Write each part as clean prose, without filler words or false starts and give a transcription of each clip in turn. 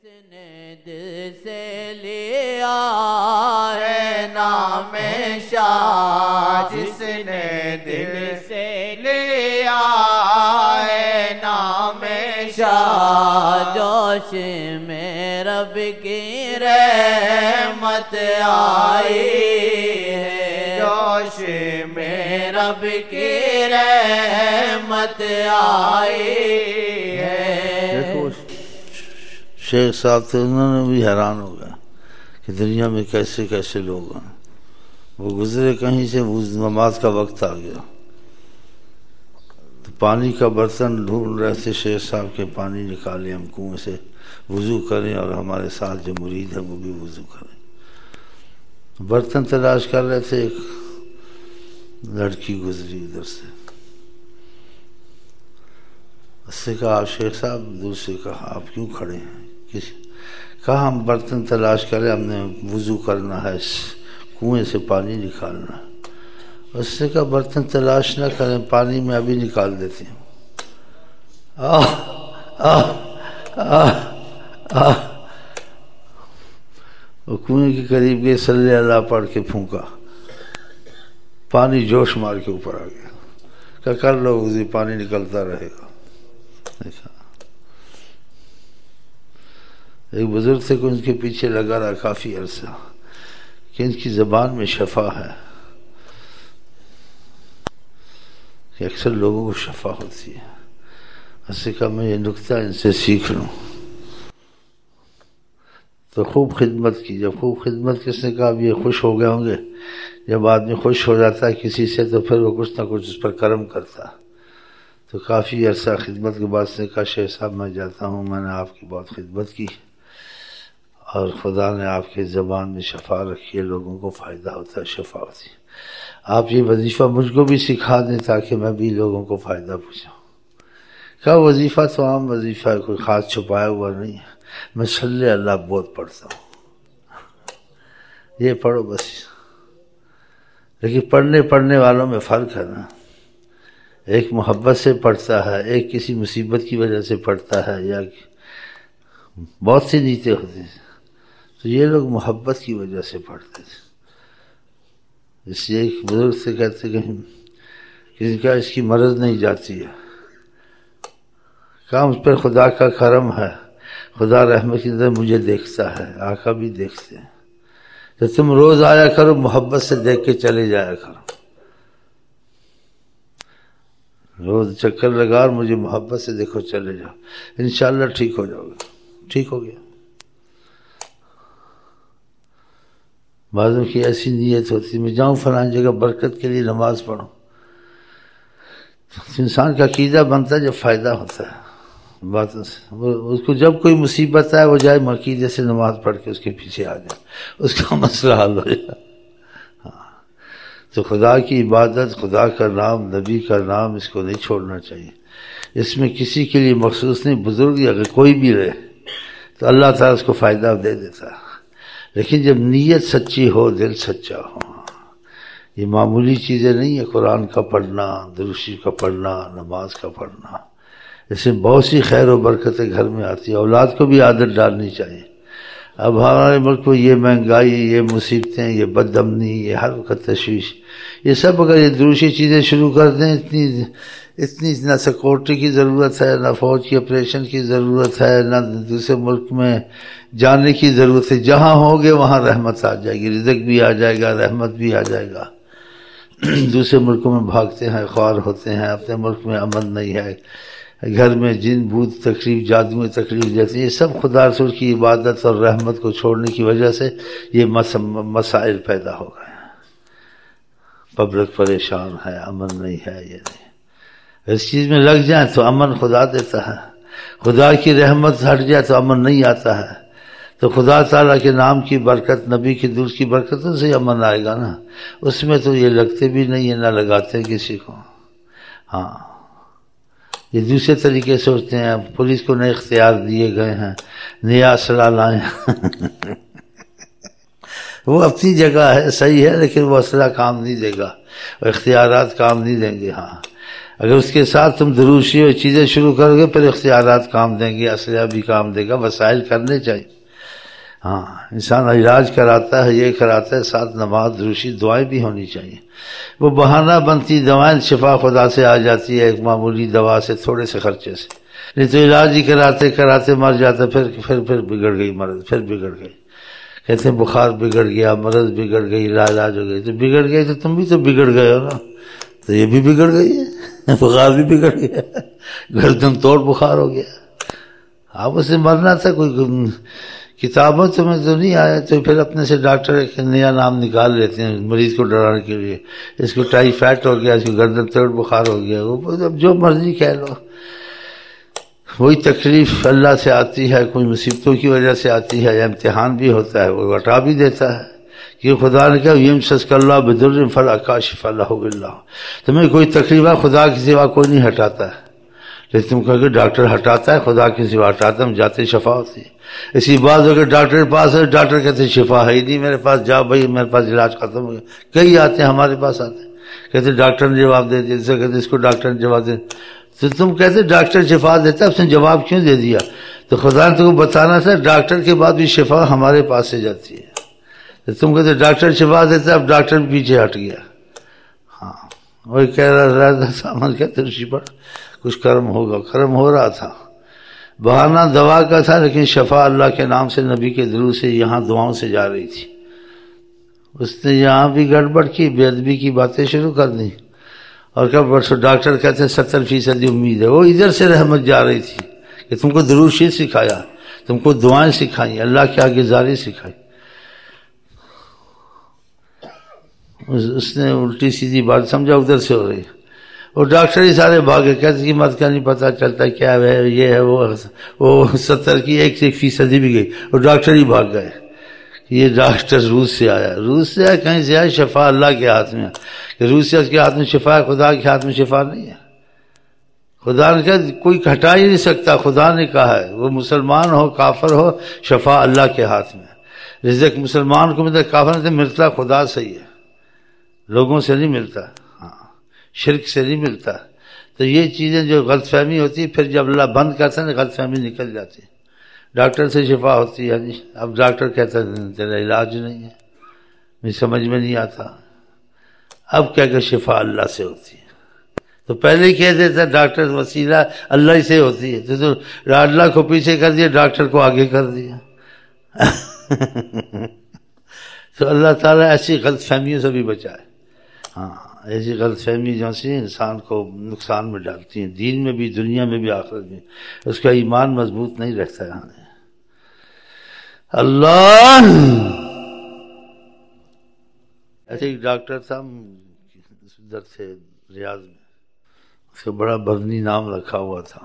نے دل سے لیا ہے نام شاہ، جس نے دل سے لیا ہے نام شاہ، جوش میں رب کی رحمت آئی ہے، جوش میں رب کی رحمت آئی ہے۔ شیخ صاحب تھے، انہوں نے بھی حیران ہو گیا کہ دنیا میں کیسے کیسے لوگ ہیں۔ وہ گزرے کہیں سے، نماز کا وقت آ گیا تو پانی کا برتن ڈھونڈ رہے تھے شیخ صاحب کے، پانی نکالیں ہم کنویں سے، وضو کریں اور ہمارے ساتھ جو مرید ہے وہ بھی وضو کریں۔ برتن تلاش کر رہے تھے، ایک لڑکی گزری ادھر سے، اس سے کہا آپ شیخ صاحب، دوسرے کہا آپ کیوں کھڑے ہیں؟ کہا ہم برتن تلاش کریں، ہم نے وضو کرنا ہے، کنویں سے پانی نکالنا ہے۔ اس نے کہا برتن تلاش نہ کریں، پانی میں ابھی نکال دیتے ہیں۔ وہ کنویں کے قریب گئے، صلی اللہ پڑھ کے پھونکا، پانی جوش مار کے اوپر آ گیا۔ کہا کر لو وضو، پانی نکلتا رہے گا۔ ایک بزرگ تھے کہ ان کے پیچھے لگا رہا کافی عرصہ کہ ان کی زبان میں شفا ہے، کہ اکثر لوگوں کو شفا ہوتی ہے۔ اس سے کہا میں یہ نکتہ ان سے سیکھ لوں، تو خوب خدمت کی۔ جب خوب خدمت کی، اس نے کہا اب یہ خوش ہو گئے ہوں گے۔ جب آدمی خوش ہو جاتا ہے کسی سے تو پھر وہ کچھ نہ کچھ اس پر کرم کرتا ہے۔ تو کافی عرصہ خدمت کے بعد اس نے کہا شیخ صاحب میں جاتا ہوں، میں نے آپ کی بہت خدمت کی اور خدا نے آپ کے زبان میں شفا رکھی ہے، لوگوں کو فائدہ ہوتا ہے، شفا ہوتی ہے۔ آپ یہ وظیفہ مجھ کو بھی سکھا دیں تاکہ میں بھی لوگوں کو فائدہ پہنچاؤں۔ کہا وظیفہ تو عام وظیفہ ہے، کوئی خاص چھپایا ہوا نہیں ہے، میں صلی اللہ بہت پڑھتا ہوں، یہ پڑھو بس۔ لیکن پڑھنے والوں میں فرق ہے نا، ایک محبت سے پڑھتا ہے، ایک کسی مصیبت کی وجہ سے پڑھتا ہے، یا بہت سی نیتیں ہوتی ہیں۔ تو یہ لوگ محبت کی وجہ سے پڑھتے تھے۔ اس لیے ایک بزرگ سے کہتے کہ کسی کا اس کی مرض نہیں جاتی ہے، کام اس پر خدا کا کرم ہے، خدا رحمت کی طرح مجھے دیکھتا ہے، آقا بھی دیکھتے ہیں۔ تو تم روز آیا کرو، محبت سے دیکھ کے چلے جایا کرو، روز چکر لگا اور مجھے محبت سے دیکھو چلے جاؤ، انشاءاللہ ٹھیک ہو جاؤ گے۔ ٹھیک ہو گیا۔ بعضوں کی ایسی نیت ہوتی ہے میں جاؤں فلاں جگہ برکت کے لیے نماز پڑھوں، انسان کا عقیدہ بنتا ہے جب فائدہ ہوتا ہے باتوں سے۔ اس کو جب کوئی مصیبت آئے وہ جائے عقیدے سے نماز پڑھ کے اس کے پیچھے آ جائے، اس کا مسئلہ حل ہو جائے۔ تو خدا کی عبادت، خدا کا نام، نبی کا نام، اس کو نہیں چھوڑنا چاہیے۔ اس میں کسی کے لیے مخصوص نہیں، بزرگ یا کوئی بھی رہے تو اللہ تعالیٰ اس کو فائدہ دے دیتا ہے۔ لیکن جب نیت سچی ہو، دل سچا ہو، یہ معمولی چیزیں نہیں ہے۔ قرآن کا پڑھنا، درود شریف کا پڑھنا، نماز کا پڑھنا، اس سے بہت سی خیر و برکتیں گھر میں آتی ہیں۔ اولاد کو بھی عادت ڈالنی چاہیے۔ اب ہمارے ملک میں یہ مہنگائی، یہ مصیبتیں، یہ بد امنی، یہ ہر وقت تشویش، یہ سب اگر یہ دوسری چیزیں شروع کر دیں، اتنی نہ سیکورٹی کی ضرورت ہے، نہ فوج کی آپریشن کی ضرورت ہے، نہ دوسرے ملک میں جانے کی ضرورت ہے۔ جہاں ہوگے وہاں رحمت آ جائے گی، رزق بھی آ جائے گا، رحمت بھی آ جائے گا۔ دوسرے ملکوں میں بھاگتے ہیں، خوار ہوتے ہیں، اپنے ملک میں امن نہیں ہے، گھر میں جن بھوت تکلیف، جادو تکلیف جیسے، یہ سب خدا رسول کی عبادت اور رحمت کو چھوڑنے کی وجہ سے یہ مسائل پیدا ہو گئے ہیں۔ پبلک پریشان ہے، امن نہیں ہے، یہ نہیں۔ اس چیز میں لگ جائیں تو امن خدا دیتا ہے، خدا کی رحمت ہٹ جائے تو امن نہیں آتا ہے۔ تو خدا تعالیٰ کے نام کی برکت، نبی کی درود کی برکتوں سے امن آئے گا نا۔ اس میں تو یہ لگتے بھی نہیں ہیں، نہ لگاتے ہیں کسی کو۔ ہاں، یہ دوسرے طریقے سے ہوتے ہیں۔ پولیس کو نئے اختیار دیے گئے ہیں، نیا اسلحہ لائیں۔ وہ اپنی جگہ ہے، صحیح ہے، لیکن وہ اسلحہ کام نہیں دے گا، وہ اختیارات کام نہیں دیں گے۔ ہاں، اگر اس کے ساتھ تم دروشی اور چیزیں شروع کرو گے پھر اختیارات کام دیں گے، اسلحہ بھی کام دے گا، وسائل کرنے چاہیے۔ ہاں انسان علاج کراتا ہے، یہ کراتا ہے، ساتھ نماز دروشی دعائیں بھی ہونی چاہیے۔ وہ بہانہ بنتی دوائیں، شفا خدا سے آ جاتی ہے ایک معمولی دوا سے، تھوڑے سے خرچے سے، نہیں تو علاج ہی کراتے کراتے مر جاتا، پھر بگڑ گئی مرض، پھر بگڑ گئی۔ کہتے ہیں بخار بگڑ گیا، مرض بگڑ گئی، علاج ہو گئی، تو بگڑ گئی تو تم بھی تو بگڑ گئے ہو نا، تو یہ بھی بگڑ گئی ہے، بخار بھی بگڑ گیا، گردن توڑ بخار ہو گیا۔ آپ اسے مرنا تھا، کوئی کتابوں تمہیں تو نہیں آیا، تو پھر اپنے سے ڈاکٹر ایک نیا نام نکال لیتے ہیں مریض کو ڈرانے کے لیے، اس کو ٹائیفائڈ ہو گیا، اس کو گردن توڑ بخار ہو گیا، وہ اب جو مرضی کہہ لو۔ وہی تکلیف اللہ سے آتی ہے، کوئی مصیبتوں کی وجہ سے آتی ہے، یا امتحان بھی ہوتا ہے، وہ ہٹا بھی دیتا ہے، کہ خدا نے کہا یمسسک اللہ بضر فلا کاشف له الا هو، تمہیں کوئی تکلیف ہے خدا کے سوا کوئی نہیں ہٹاتا ہے، لیکن تم کہو کہ ڈاکٹر ہٹاتا ہے، خدا کے سوا ہٹاتا، ہم جاتے شفا ہوتی ہے۔ اسی بات اگر ڈاکٹر کے پاس ہے، ڈاکٹر کہتے ہیں شفا ہے ہی نہیں میرے پاس، جاؤ بھائی میرے پاس علاج ختم ہو گیا۔ کئی آتے ہیں ہمارے پاس آتے ہیں، کہتے ڈاکٹر نے جواب دے دیا، جیسے کہتے اس کو ڈاکٹر نے جواب دے دیا، تو تم کہتے ڈاکٹر شفا دیتا ہے، اس نے جواب کیوں دے دیا؟ تو خدا نے تم کو بتانا تھا ڈاکٹر کے بعد بھی شفا ہمارے پاس سے جاتی ہے، تو تم کہتے ڈاکٹر شفا دیتا ہے، اب ڈاکٹر پیچھے ہٹ گیا۔ ہاں وہی کہہ رہا تھا سامان کہتے رشی پر کچھ کرم ہوگا، کرم ہو رہا تھا، بہانہ دوا کا تھا، لیکن شفا اللہ کے نام سے، نبی کے درود سے یہاں دعاؤں سے جا رہی تھی۔ اس نے یہاں بھی گڑبڑ کی، بے ادبی کی باتیں شروع کر دی، اور کب برسوں ڈاکٹر کہتے ہیں 70% امید ہے، وہ ادھر سے رحمت جا رہی تھی کہ تم کو درود شریف سکھایا، تم کو دعائیں سکھائیں، اللہ کے آگے زاری سکھائی، اس نے الٹی سیدھی بات سمجھا ادھر سے ہو رہی، اور ڈاکٹر ہی سارے بھاگے، کہتے کہ مت کا نہیں پتہ چلتا کیا ہے، یہ ہے وہ 70 کی 1% بھی گئی، اور ڈاکٹر ہی بھاگ گئے۔ یہ ڈاکٹر روس سے آیا، روس سے آیا کہیں سے آیا، شفا اللہ کے ہاتھ میں، کہ روس سے اس کے ہاتھ میں شفا ہے، خدا کے ہاتھ میں شفا نہیں ہے۔ خدا نے کہا کوئی ہٹا ہی نہیں سکتا، خدا نے کہا ہے، وہ مسلمان ہو کافر ہو، شفا اللہ کے ہاتھ میں۔ رزق مسلمان کو ملتا، کافر سے ملتا خدا سے ہی ہے، لوگوں سے نہیں ملتا، ہاں شرک سے نہیں ملتا۔ تو یہ چیزیں جو غلط فہمی ہوتی ہے، پھر جب اللہ بند کرتا ہے غلط فہمی نکل جاتی ہے۔ ڈاکٹر سے شفا ہوتی ہے، اب ڈاکٹر کہتا ہے تیرا علاج نہیں ہے، مجھے سمجھ میں نہیں آتا، اب کیا کہ شفا اللہ سے ہوتی ہے۔ تو پہلے ہی کہہ دیتا ڈاکٹر وسیلہ اللہ ہی سے ہوتی ہے، تو اللہ کو پیچھے کر دیا، ڈاکٹر کو آگے کر دیا۔ تو اللہ تعالیٰ ایسی غلط فہمیوں سے بھی بچائے۔ ہاں ایسی غلط فہمی جو سی انسان کو نقصان میں ڈالتی ہیں، دین میں بھی، دنیا میں بھی، آخرت میں، اس کا ایمان مضبوط نہیں رہتا ہے۔ اللہ ایسے ایک ڈاکٹر تھا ادھر سے ریاض میں، اس کا بڑا برنی نام رکھا ہوا تھا،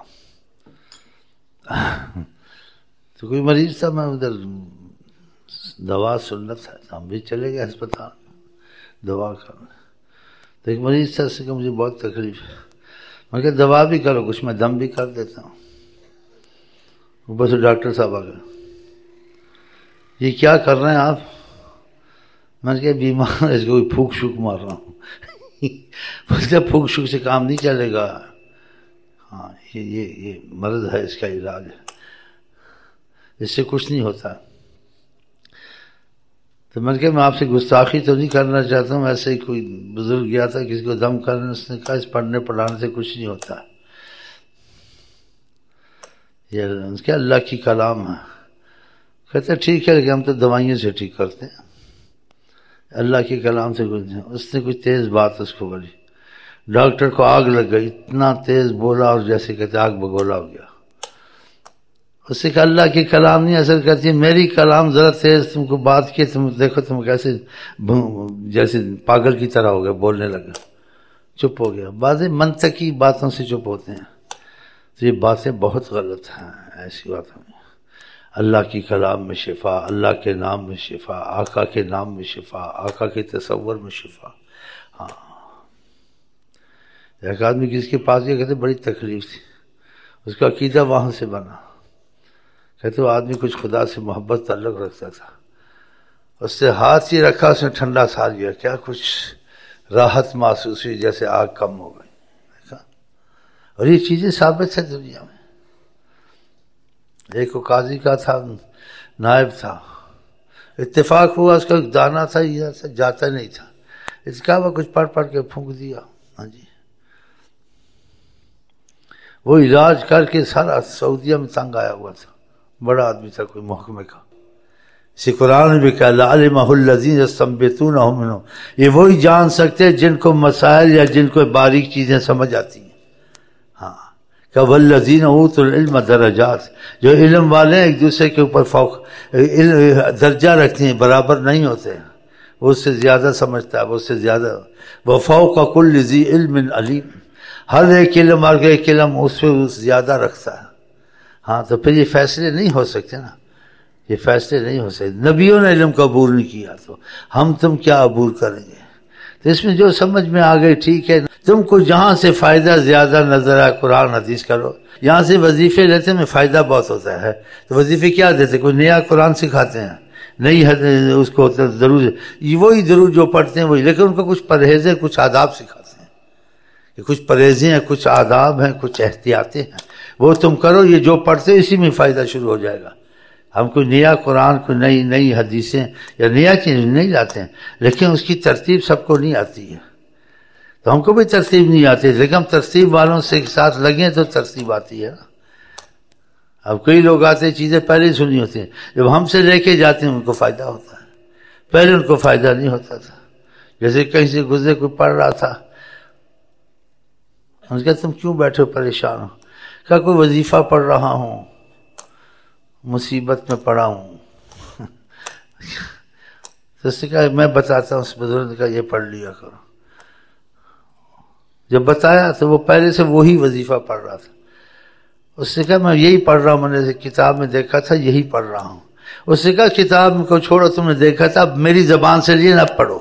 تو کوئی مریض تھا، میں ادھر دوا سننا تھا، ہم بھی چلے گئے ہسپتال دوا کرنے، تو ایک مریض تھا، اس سے کہ مجھے بہت تکلیف ہے، میں کہ دوا بھی کرو کچھ، میں دم بھی کر دیتا ہوں۔ اوپر سے ڈاکٹر صاحب آ گئے، یہ کیا کر رہے ہیں آپ؟ میں نے کہا بیمار ہے، اس کو کوئی پھونک شوک مار رہا ہوں۔ بولتے پھونک شوک سے کام نہیں چلے گا، ہاں یہ مرض ہے، اس کا علاج ہے، اس سے کچھ نہیں ہوتا۔ تو میں نے کہا میں آپ سے گستاخی تو نہیں کرنا چاہتا ہوں، ایسے ہی کوئی بزرگ گیا تھا کسی کو دم کرنے، اس نے کہا اس پڑھنے پڑھانے سے کچھ نہیں ہوتا، یہ کیا اللہ کی کلام ہے۔ کہتے ٹھیک ہے، لیکن ہم تو دوائیوں سے ٹھیک کرتے ہیں، اللہ کے کلام سے کچھ نہیں۔ اس نے کچھ تیز بات اس کو بولی، ڈاکٹر کو آگ لگ گئی، اتنا تیز بولا، اور جیسے کہتے آگ بگولا ہو گیا۔ اس سے کہا اللہ کی کلام نہیں اثر کرتی، میری کلام ذرا تیز تم کو بات کی، تم دیکھو تم کیسے جیسے پاگل کی طرح ہو گئے، بولنے لگا، چپ ہو گیا۔ بعض منطقی باتوں سے چپ ہوتے ہیں، تو یہ باتیں بہت غلط ہیں، ایسی باتیں۔ اللہ کی کلام میں شفا، اللہ کے نام میں شفا، آقا کے نام میں شفا، آقا کے تصور میں شفا۔ ہاں ایک آدمی کسی کے پاس گیا، کہتے بڑی تکلیف تھی، اس کا عقیدہ وہاں سے بنا، کہتے وہ آدمی کچھ خدا سے محبت تعلق رکھتا تھا، اس سے ہاتھ ہی رکھا، اس نے ٹھنڈا سا لیا، کیا کچھ راحت محسوس ہوئی، جیسے آگ کم ہو گئی۔ اور یہ چیزیں ثابت ہیں دنیا میں. ایک قاضی کا تھا، نائب تھا، اتفاق ہوا اس کا ایک دانہ تھا یہ جاتا نہیں تھا، اس کا وہ کچھ پڑھ کے پھونک دیا. ہاں جی، وہ علاج کر کے سارا سعودیہ میں تنگ آیا ہوا تھا، بڑا آدمی تھا کوئی محکمے کا. اسی قرآن نے بھی کہا لعلمہ الذین یستنبطونہ منہ، یہ وہی جان سکتے جن کو مسائل یا جن کو باریک چیزیں سمجھ آتی ہیں. ہاں کہ والذین اوتوا العلم درجات، جو علم والے ہیں ایک دوسرے کے اوپر فوق درجہ رکھتے ہیں، برابر نہیں ہوتے. وہ اس سے زیادہ سمجھتا ہے، وہ اس سے زیادہ. وفوق کل ذی علم علیم، ہر ایک علم اور ایک علم اس پہ زیادہ رکھتا ہے. ہاں تو پھر یہ فیصلے نہیں ہو سکتے نا، یہ فیصلے نہیں ہو سکتے. نبیوں نے علم کو عبور نہیں کیا تو ہم تم کیا عبور کریں گے؟ تو اس میں جو سمجھ میں آ گئی ٹھیک ہے. تم کو جہاں سے فائدہ زیادہ نظر آئے قرآن حدیث کرو. یہاں سے وظیفے لیتے میں فائدہ بہت ہوتا ہے، تو وظیفے کیا دیتے؟ کوئی نیا قرآن سکھاتے ہیں، نئی اس کو ضرور وہی ضرور جو پڑھتے ہیں وہی، لیکن ان کو کچھ پرہیزیں کچھ آداب سکھاتے ہیں کہ کچھ پرہیزیں ہیں، کچھ آداب ہیں، کچھ احتیاطیں ہیں، وہ تم کرو. یہ جو پڑھتے اسی میں فائدہ شروع ہو جائے گا. ہم کوئی نیا قرآن، کوئی نئی حدیثیں یا نیا چیز نہیں لاتے ہیں، لیکن اس کی ترتیب سب کو نہیں آتی ہے. تو ہم کو بھی ترتیب نہیں آتی، لیکن ہم ترتیب والوں سے ساتھ لگیں تو ترتیب آتی ہے نا. اب کئی لوگ آتے ہیں چیزیں پہلے ہی سنی ہوتی ہیں، جب ہم سے لے کے جاتے ہیں ان کو فائدہ ہوتا ہے، پہلے ان کو فائدہ نہیں ہوتا تھا. جیسے کہیں سے گزرے کوئی پڑھ رہا تھا، ہم نے کہا تم کیوں بیٹھے پریشان ہو؟ کہا کوئی وظیفہ پڑھ رہا ہوں، مصیبت میں پڑا ہوں. تو اس نے کہا میں بتاتا ہوں. اس بزرگ نے کہا یہ پڑھ لیا کرو. جب بتایا تو وہ پہلے سے وہی وظیفہ پڑھ رہا تھا. اس نے کہا میں یہی پڑھ رہا ہوں، میں نے کتاب میں دیکھا تھا یہی پڑھ رہا ہوں. اس نے کہا کتاب کو چھوڑو، تم نے دیکھا تھا، اب میری زبان سے لیے نہ پڑھو.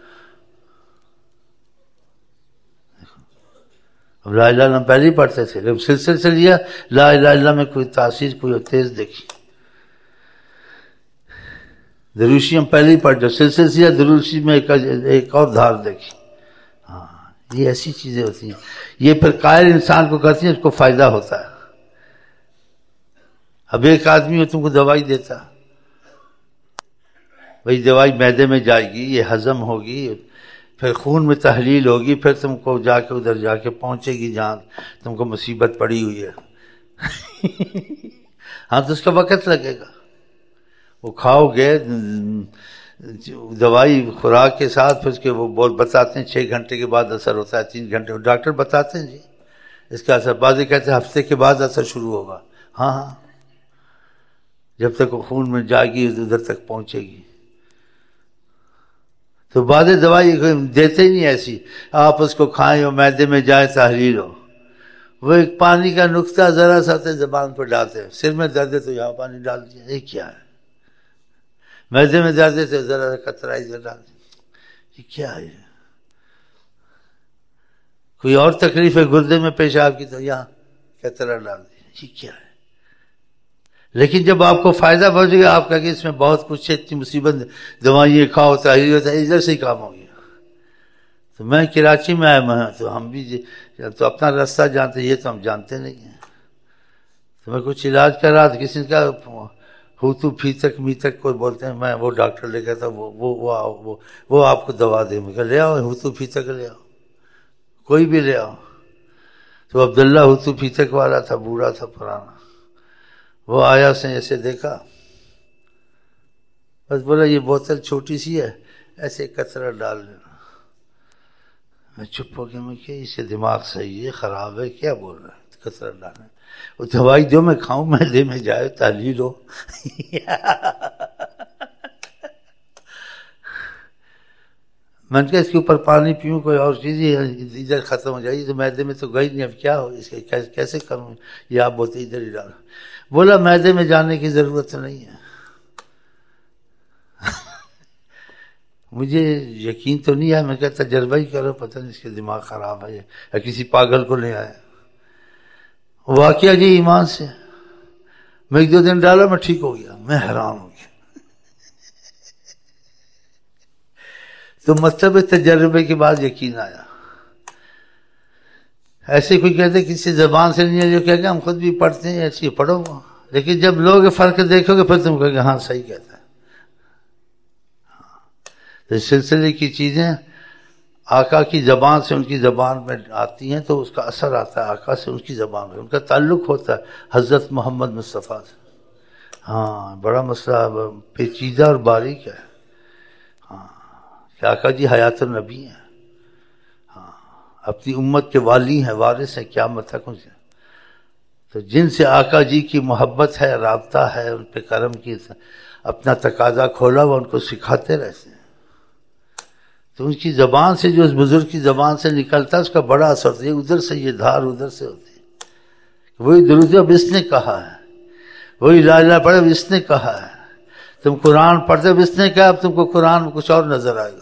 اب لا الہ الا اللہ پہلے ہی پڑھتے تھے، جب سلسلے سے لیا لا الہ الا اللہ میں کوئی تاثیر، کوئی تیز دیکھی. دروشی ہم پہلے ہی پڑھ، جب سلسلے سے دروشی میں ایک اور دھار دیکھی. ہاں یہ ایسی چیزیں ہوتی ہیں، یہ پھر قائل انسان کو کرتی ہیں، اس کو فائدہ ہوتا ہے. اب ایک آدمی تم کو دوائی دیتا، بھائی دوائی معدے میں جائے گی، یہ ہضم ہوگی، پھر خون میں تحلیل ہوگی، پھر تم کو جا کے ادھر جا کے پہنچے گی جہاں تم کو مصیبت پڑی ہوئی ہے. ہاں تو اس کا وقت لگے گا. وہ کھاؤ گے دوائی خوراک کے ساتھ، پھر اس کے وہ بہت بتاتے ہیں 6 گھنٹے کے بعد اثر ہوتا ہے، 3 گھنٹے ڈاکٹر بتاتے ہیں جی اس کا اثر. بعض کہتے ہیں ہفتے کے بعد اثر شروع ہوگا. ہاں ہاں جب تک وہ خون میں جائے گی ادھر تک پہنچے گی. تو بعض دوائی دیتے ہی نہیں ایسی آپ اس کو کھائیں اور معدے میں جائے تحلیل ہو. وہ ایک پانی کا نقطہ ذرا سا زبان پر ڈالتے ہیں، سر میں درد ہے تو یہاں پانی ڈال دیا، یہ کیا ہے؟ معدے میں درد ہے تو ذرا سا قطرہ ادھر ڈال دیا، یہ کیا ہے؟ کوئی اور تکلیف ہے گردے میں پیشاب کی تو یہاں قطرہ ڈال دیا، یہ کیا ہے؟ لیکن جب آپ کو فائدہ پہنچے گا، آپ کا کہ اس میں بہت کچھ ہے، اتنی مصیبت، دوائیں کھاؤ تحریر ہوتا ہے، ادھر سے ہی کام ہو گیا. تو میں کراچی میں آیا میں تو ہم بھی تو اپنا راستہ جانتے، یہ تو ہم جانتے نہیں ہیں. تو میں کچھ علاج کر رہا تھا، کسی نے کہا ہوتو پھیتک میتک کوئی بولتے ہیں، میں وہ ڈاکٹر لے گیا تھا، وہ آپ کو دوا دے. میں کہا لے آؤ ہوتو پھیتک لے آؤ، کوئی بھی لے آؤ. تو عبداللہ ہوتو پھیتک والا تھا، بوڑھا تھا پرانا. وہ آیا، اس نے ایسے دیکھا، بس بولا یہ بوتل چھوٹی سی ہے، ایسے قطرہ ڈال لینا. میں چپ ہو گیا، میں کیا اسے دماغ صحیح ہے خراب ہے کیا بول رہا ہے قطرہ ڈالنا؟ وہ دوائی جو میں کھاؤں معدے میں جائے تحلیل ہو. میں نے کہا اس کے اوپر پانی پیوں، کوئی اور چیز ادھر ختم ہو جائے، تو معدے میں تو گئی نہیں، اب کیا ہو اس کے کیسے کروں؟ یہ آپ بولتے ادھر ہی ڈالو. بولا معدے میں جانے کی ضرورت نہیں ہے. مجھے یقین تو نہیں ہے، میں کہتا تجربہ ہی کرو، پتہ نہیں اس کے دماغ خراب ہے یا کسی پاگل کو لے آیا. واقعہ جی ایمان سے میں 1-2 دن ڈالا، میں ٹھیک ہو گیا. میں حیران ہو گیا. تو مطلب تجربے کے بعد یقین آیا. ایسے کوئی کہتے کسی زبان سے نہیں ہے جو کہے گا ہم خود بھی پڑھتے ہیں ایسی پڑھو، لیکن جب لوگ فرق دیکھو گے پھر تم کہو گے ہاں صحیح کہتا ہے. تو اس سلسلے کی چیزیں آقا کی زبان سے ان کی زبان میں آتی ہیں تو اس کا اثر آتا ہے آقا سے ان کی زبان میں، ان کا تعلق ہوتا ہے حضرت محمد مصطفیٰ سے. ہاں بڑا مسئلہ پیچیدہ اور باریک ہے. ہاں کہ آقا جی حیات النبی ہیں، ہاں اپنی امت کے والی ہیں، وارث ہیں قیامت تک. تو جن سے آقا جی کی محبت ہے، رابطہ ہے، ان پہ کرم کی اپنا تقاضا کھولا وہ ان کو سکھاتے رہتے ہیں. تو ان کی زبان سے جو اس بزرگ کی زبان سے نکلتا ہے اس کا بڑا اثر ہوتا ہے. ادھر سے یہ دھار ادھر سے ہوتی ہے. وہی درود اب اس نے کہا ہے، وہی لا الہ پڑھے اب اس نے کہا ہے. تم قرآن پڑھتے اب اس نے کہا، اب تم کو قرآن میں کچھ اور نظر آئے گا.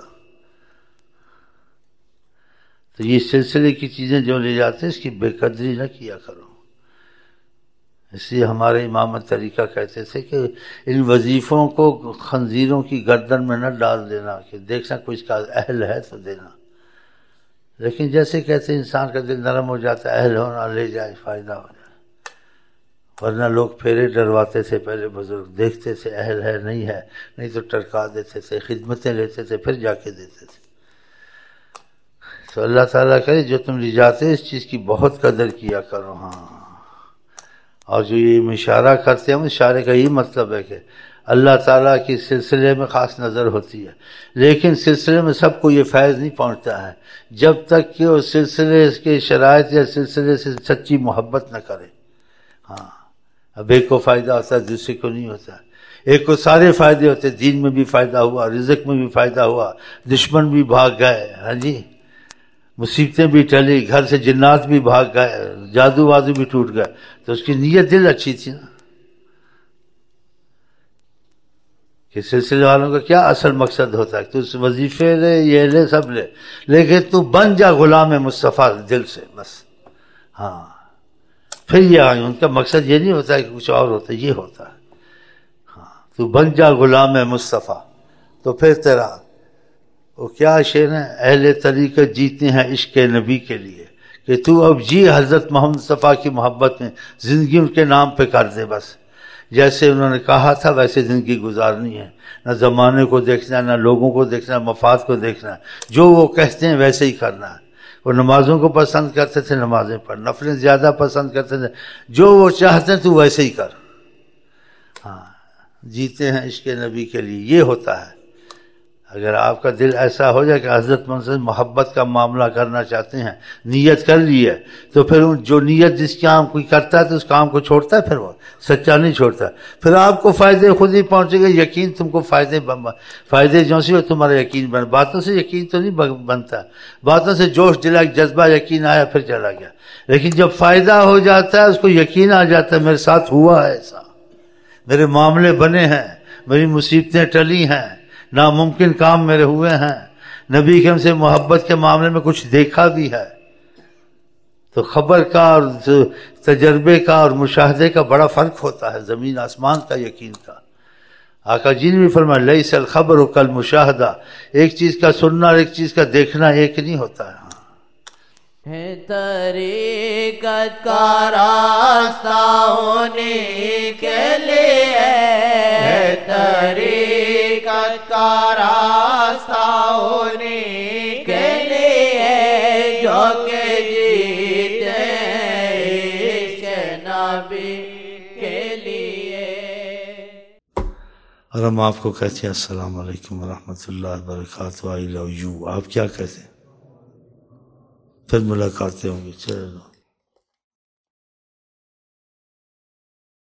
تو یہ سلسلے کی چیزیں جو لے جاتے ہیں اس کی بے قدری نہ کیا کرو. اس لیے ہمارے امام طریقہ کہتے تھے کہ ان وظیفوں کو خنزیروں کی گردن میں نہ ڈال دینا کہ دیکھنا کوئی اس کا اہل ہے تو دینا. لیکن جیسے کہتے ہیں انسان کا دل نرم ہو جاتا ہے، اہل ہونا لے جائے فائدہ ہو جائے. ورنہ لوگ پھیرے ڈرواتے تھے پہلے بزرگ، دیکھتے تھے اہل ہے نہیں ہے، نہیں تو ٹرکا دیتے تھے، خدمتیں لیتے تھے پھر جا کے دیتے تھے. تو اللہ تعالیٰ کرے جو تم لے جاتے اس چیز کی بہت قدر کیا کرو. ہاں اور جو یہ اشارہ کرتے ہیں اشارے کا یہی مطلب ہے کہ اللہ تعالیٰ کی سلسلے میں خاص نظر ہوتی ہے، لیکن سلسلے میں سب کو یہ فیض نہیں پہنچتا ہے جب تک کہ وہ سلسلے کے شرائط یا سلسلے سے سچی محبت نہ کرے. ہاں اب ایک کو فائدہ ہوتا ہے دوسرے کو نہیں ہوتا. ایک کو سارے فائدے ہوتے، دین میں بھی فائدہ ہوا، رزق میں بھی فائدہ ہوا، دشمن بھی بھاگ گئے، ہاں جی مصیبتیں بھی ٹلی، گھر سے جنات بھی بھاگ گئے، جادو وادو بھی ٹوٹ گئے. تو اس کی نیت دل اچھی تھی نا کہ سلسلے والوں کا کیا اصل مقصد ہوتا ہے تو اس وظیفے لے یہ لے سب لے، لیکن تو بن جا غلام مصطفیٰ دل سے بس. ہاں پھر یہ آئیں ان کا مقصد یہ نہیں ہوتا کہ کچھ اور ہوتا، یہ ہوتا ہے ہاں تو بن جا غلام مصطفیٰ. تو پھر تیرا وہ کیا شعر ہے، اہل طریقت جیتے ہیں عشق نبی کے لیے کہ تو اب جی حضرت محمد مصطفیٰ کی محبت میں، زندگی ان کے نام پہ کر دے بس. جیسے انہوں نے کہا تھا ویسے زندگی گزارنی ہے، نہ زمانے کو دیکھنا، نہ لوگوں کو دیکھنا، مفاد کو دیکھنا. جو وہ کہتے ہیں ویسے ہی کرنا ہے. وہ نمازوں کو پسند کرتے تھے نمازیں پڑھ، نفلیں زیادہ پسند کرتے تھے، جو وہ چاہتے ہیں تو ویسے ہی کر. ہاں جیتے ہیں عشق نبی کے لیے یہ ہوتا ہے. اگر آپ کا دل ایسا ہو جائے کہ حضرت محمد سے محبت کا معاملہ کرنا چاہتے ہیں، نیت کر لی ہے، تو پھر جو نیت جس کام کوئی کرتا ہے تو اس کام کو چھوڑتا ہے، پھر وہ سچا نہیں چھوڑتا. پھر آپ کو فائدے خود ہی پہنچے گا. یقین تم کو فائدے جو سی ہو تمہارا یقین بن. باتوں سے یقین تو نہیں بنتا، باتوں سے جوش دلا جذبہ یقین آیا پھر چلا گیا. لیکن جب فائدہ ہو جاتا ہے اس کو یقین آ جاتا ہے میرے ساتھ ہوا ہے ایسا، میرے معاملے بنے ہیں، میری مصیبتیں ٹلی ہیں، ناممکن کام میرے ہوئے ہیں، نبی کریم سے محبت کے معاملے میں کچھ دیکھا بھی ہے. تو خبر کا اور تجربے کا اور مشاہدے کا بڑا فرق ہوتا ہے، زمین آسمان کا یقین کا. آقا جی نے بھی فرمایا لیس الخبر کالمشاہدہ، ایک چیز کا سننا اور ایک چیز کا دیکھنا ایک نہیں ہوتا ہے. ہے طریقت کا راستہ ہونے کے لیے، ہے طریقت کا راستہ ہونے کے لیے، جو کہ جیتے عشق نبی کے لیے. اور ہم آپ کو کہتے ہیں السلام علیکم ورحمۃ اللہ وبرکاتہ. I love you. آپ کیا کہتے ہیں؟ پھر ملاقاتیں ہوں گی. چلو.